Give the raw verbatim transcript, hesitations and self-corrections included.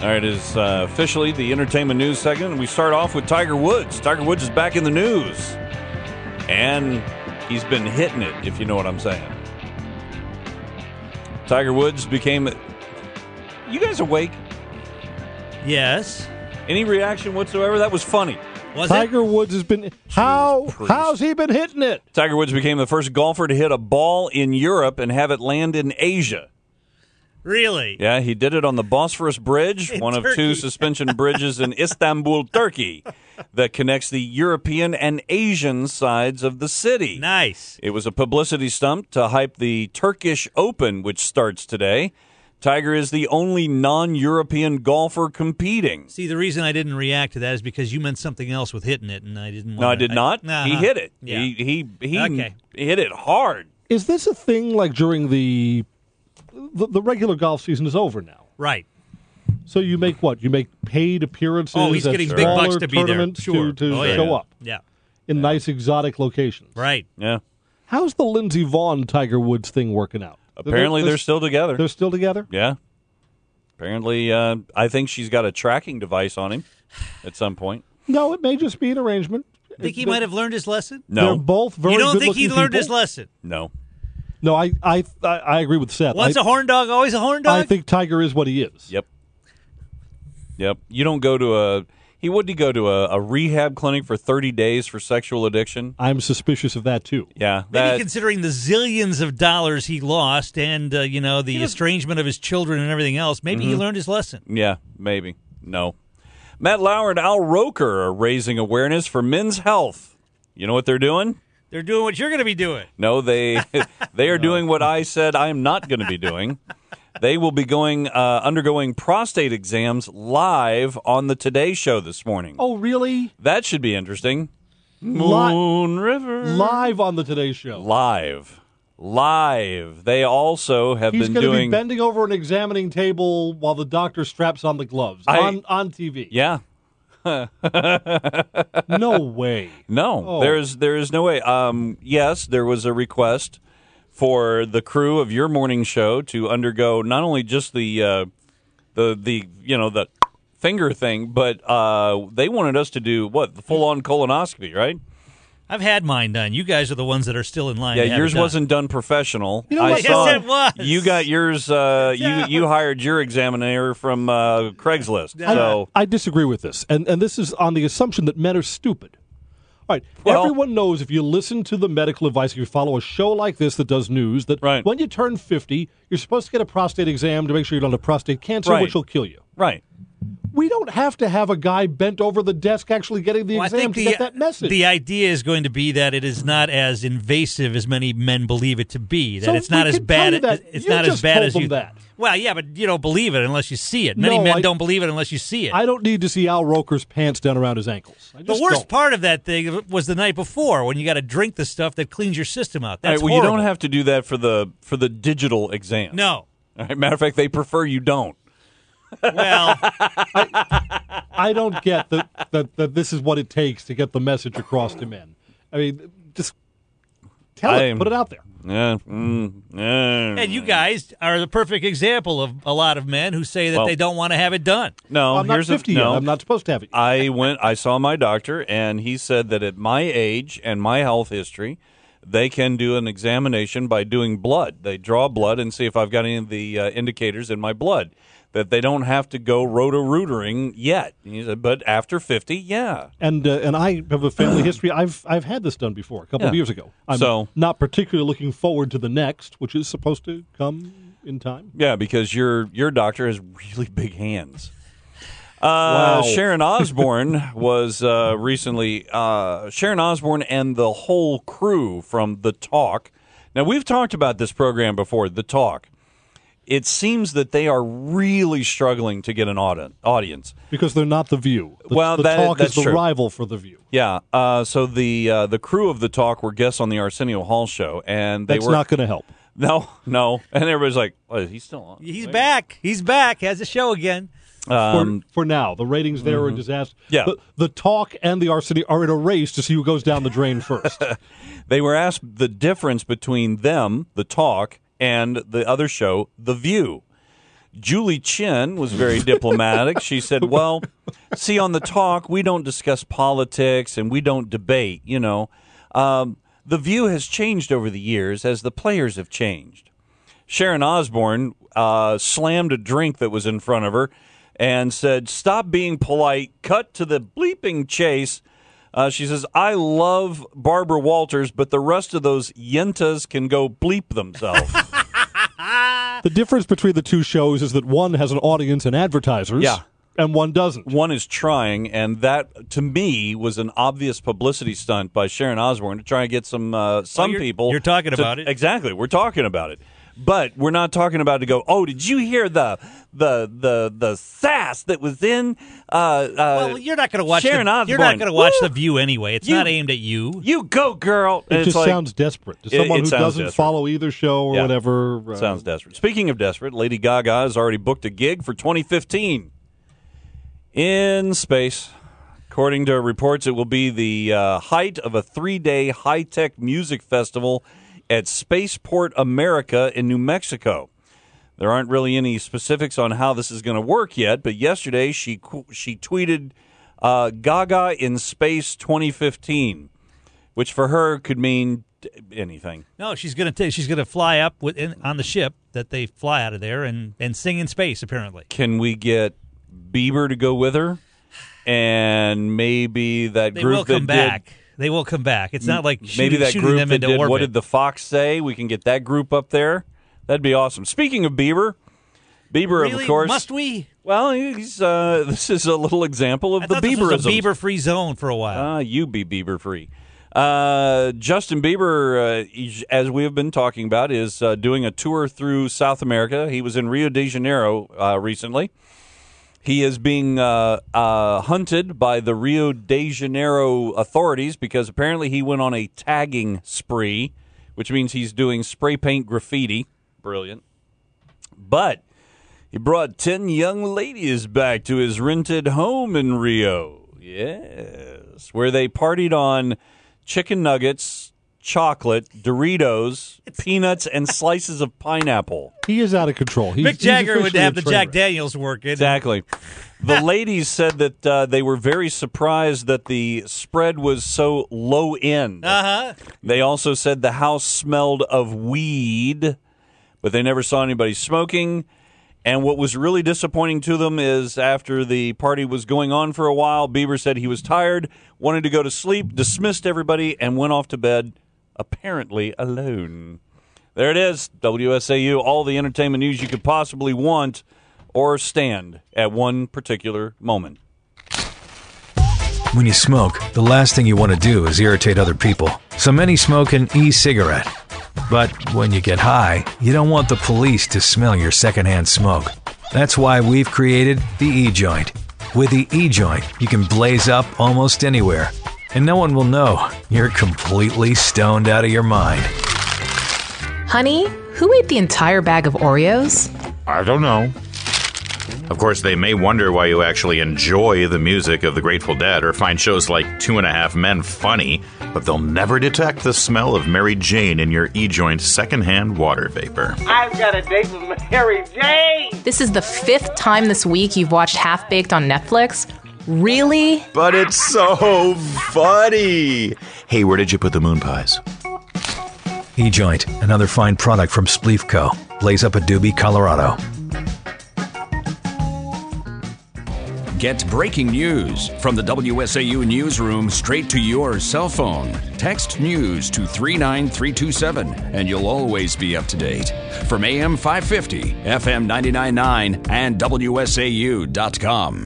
All right, it's uh, officially the entertainment news segment, and we start off with Tiger Woods. Tiger Woods is back in the news, and he's been hitting it, if you know what I'm saying. Tiger Woods became... You guys awake? Yes. Any reaction whatsoever? That was funny. Was Tiger it? Woods has been... How? Priest. How's he been hitting it? Tiger Woods became the first golfer to hit a ball in Europe and have it land in Asia. Really? Yeah, he did it on the Bosphorus Bridge, In one Turkey. of two suspension bridges in Istanbul, Turkey, that connects the European and Asian sides of the city. Nice. It was a publicity stunt to hype the Turkish Open, which starts today. Tiger is the only non-European golfer competing. See, the reason I didn't react to that is because you meant something else with hitting it, and I didn't want No, I did not. Uh-huh. He hit it. Yeah. He he he Okay. hit it hard. Is this a thing like during the, the... The regular golf season is over now. Right. So you make what? You make paid appearances Oh, he's at getting big smaller bucks to be there. tournaments Sure. to, to Oh, yeah. show up Yeah. in nice exotic locations. Right. Yeah. How's the Lindsey Vonn Tiger Woods thing working out? Apparently, they're, still together. They're still together? Yeah. Apparently, uh, I think she's got a tracking device on him at some point. No, it may just be an arrangement. Think he They're- might have learned his lesson? They're No. both very You don't think he good-looking learned his people. lesson? No. No, I, I, I, I agree with Seth. Once I, a horn dog, always a horn dog? I think Tiger is what he is. Yep. Yep. You don't go to a... He would he go to a, a rehab clinic for thirty days for sexual addiction? I'm suspicious of that, too. Yeah. Maybe That, considering the zillions of dollars he lost and, uh, you know, the estrangement of his children and everything else, maybe Mm-hmm. he learned his lesson. yeah, maybe. No. Matt Lauer and Al Roker are raising awareness for men's health. You know what they're doing? They're doing what you're going to be doing. No, they they are doing what I said I am not going to be doing. They will be going uh, undergoing prostate exams live on the Today Show this morning. Oh, really? That should be interesting. Li- Moon River. Live on the Today Show. Live. Live. They also have He's been going to doing... be bending over an examining table while the doctor straps on the gloves I- on, on T V. Yeah. No way. No, Oh. there is there is no way. Um, yes, there was a request for the crew of your morning show to undergo not only just the uh, the the you know the finger thing, but uh, they wanted us to do what the full on colonoscopy, right? I've had mine done. You guys are the ones that are still in line. Yeah, to have yours it done. wasn't done professional. You know I what? saw Yes, it was. you got yours. Uh, Yeah. you you hired your examiner from uh, Craigslist. So I disagree with this, and and this is on the assumption that men are stupid. All right, Well- everyone knows if you listen to the medical advice, if you follow a show like this that does news, that Right. when you turn fifty, you're supposed to get a prostate exam to make sure you don't have prostate cancer, Right. which will kill you. right. We don't have to have a guy bent over the desk actually getting the Well, I exam think to the, get that message. the idea is going to be that it is not as invasive as many men believe it to be. That So it's not we as can bad. tell you that. It's You not as just bad told as them you. that. Well, yeah, but you don't believe it unless you see it. Many No, men I- don't believe it unless you see it. I don't need to see Al Roker's pants down around his ankles. I the just worst don't. part of that thing was the night before when you got to drink the stuff that cleans your system out. All That's right, well, you horrible. don't have to do that for the for the digital exam. No. All right, matter of fact, they prefer you don't. Well, I don't get that, that that this is what it takes to get the message across to men. I mean, just tell I it, am- put it out there. Yeah, mm, yeah. and you guys are the perfect example of a lot of men who say that Well- they don't want to have it done. No, I'm not here's fifty a, yet. no. I'm not supposed to have it. yet. I went. I saw my doctor, and he said that at my age and my health history, they can do an examination by doing blood. They draw blood and see if I've got any of the uh, indicators in my blood. That they don't have to go roto-rootering yet. He said, but after fifty, yeah. And uh, and I have a family history. I've I've had this done before a couple of Yeah. years ago. I'm So- not particularly looking forward to the next, which is supposed to come in time. Yeah, because your your doctor has really big hands. Uh, Wow. Sharon Osbourne was uh, recently uh, Sharon Osbourne and the whole crew from The Talk. Now we've talked about this program before, The Talk. It seems that they are really struggling to get an audi- audience. Because they're not the View. The, Well, the that- Talk that's is the true. rival for the View. Yeah. Uh, so the uh, the crew of The Talk were guests on the Arsenio Hall show, and they That's were not going to help. no, no, and everybody's like, "What? He's still on? He's Wait. back. He's back. Has a show again. Um, for, for now, the ratings there are a disaster. Yeah. The, the Talk and the Arsenio are in a race to see who goes down the drain first. They were asked the difference between them, The Talk, and the other show, The View. Julie Chen was very diplomatic. She said, well, see, on the talk, we don't discuss politics and we don't debate, you know. Um, the view has changed over the years as the players have changed. Sharon Osbourne uh, slammed a drink that was in front of her and said, stop being polite, cut to the bleeping chase. Uh, she says, I love Barbara Walters, but the rest of those yentas can go bleep themselves. The difference between the two shows is that one has an audience and advertisers, yeah. and one doesn't. One is trying, and that, to me, was an obvious publicity stunt by Sharon Osbourne to try and get some uh, some well, you're, people. You're talking to, about it. Exactly. We're talking about it. But we're not talking about to go, oh, did you hear the the the the sass that was in uh, uh Well, you're not going to watch Sharon the, Osbourne. You're not going to watch Woo! The View anyway. It's You- not aimed at you. You go, girl. And It it's just like, sounds desperate to It- someone it who sounds doesn't desperate. follow either show or Yeah. whatever. uh, Sounds desperate. Speaking of desperate, Lady Gaga has already booked a gig for twenty fifteen in space. According to reports, it will be the uh, height of a three-day high-tech music festival at Spaceport America in New Mexico. There aren't really any specifics on how this is going to work yet, but yesterday she she tweeted uh, Gaga in Space twenty fifteen, which for her could mean anything. No, she's going to she's going to fly up with, in, on the ship that they fly out of there and, and sing in space, apparently. Can we get Bieber to go with her? And maybe that They group will come that back. did, They will come back. It's not like maybe shooting, that shooting group them that into did orbit. What Did the Fox Say? We can get that group up there. That'd be awesome. Speaking of Bieber, Bieber, really? of course. Must we? Well, he's uh, this is a little example of I the thought this was a Bieberisms. Bieber-free zone for a while. Ah, you be Bieber free. Uh, Justin Bieber, uh, he- as we have been talking about, is uh, doing a tour through South America. He was in Rio de Janeiro uh, recently. He is being uh, uh, hunted by the Rio de Janeiro authorities because apparently he went on a tagging spree, which means he's doing spray paint graffiti. Brilliant. But he brought ten young ladies back to his rented home in Rio. Yes, where they partied on chicken nuggets, chocolate, Doritos, peanuts, and slices of pineapple. He is out of control. He's, Mick Jagger he's would officially have a the traitor. Jack Daniels working. Exactly. The ladies said that uh, they were very surprised that the spread was so low end. Uh-huh. They also said the house smelled of weed, but they never saw anybody smoking. And what was really disappointing to them is after the party was going on for a while, Bieber said he was tired, wanted to go to sleep, dismissed everybody, and went off to bed, apparently alone. There it is, W S A U, all the entertainment news you could possibly want or stand at one particular moment. When you smoke, the last thing you want to do is irritate other people. So many smoke an e-cigarette. But when you get high, you don't want the police to smell your secondhand smoke. That's why we've created the E-Joint. With the E-Joint, you can blaze up almost anywhere, and no one will know you're completely stoned out of your mind. Honey, who ate the entire bag of Oreos? I don't know. Of course, they may wonder why you actually enjoy the music of the Grateful Dead or find shows like Two and a Half Men funny, but they'll never detect the smell of Mary Jane in your E-Joint secondhand water vapor. I've got a date with Mary Jane! This is the fifth time this week you've watched Half Baked on Netflix. Really? But it's so funny! Hey, where did you put the moon pies? E-Joint, another fine product from Spleef Co. Blaze up a doobie, Colorado. Get breaking news from the W S A U newsroom straight to your cell phone. Text news to three nine three two seven and you'll always be up to date. From A M five fifty, F M ninety-nine point nine, and W S A U dot com.